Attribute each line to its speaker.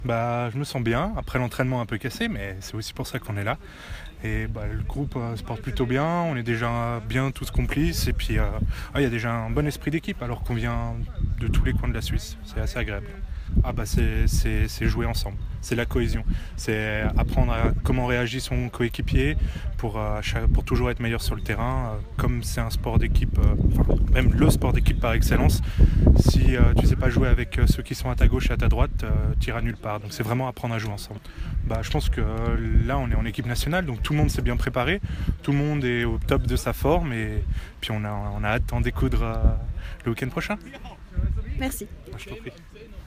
Speaker 1: Je me sens bien, après l'entraînement un peu cassé, mais c'est aussi pour ça qu'on est là. Et le groupe se porte plutôt bien, on est déjà bien tous complices, et puis il y a déjà un bon esprit d'équipe alors qu'on vient de tous les coins de la Suisse, c'est assez agréable. C'est jouer ensemble, c'est la cohésion, c'est apprendre à comment réagit son coéquipier pour toujours être meilleur sur le terrain. Comme c'est un sport d'équipe, même le sport d'équipe par excellence, si tu sais pas jouer avec ceux qui sont à ta gauche et à ta droite, tu iras nulle part. Donc c'est vraiment apprendre à jouer ensemble. Je pense que là on est en équipe nationale, donc tout le monde s'est bien préparé, tout le monde est au top de sa forme et puis on a hâte d'en découdre le week-end prochain.
Speaker 2: Merci.
Speaker 1: Je t'en prie.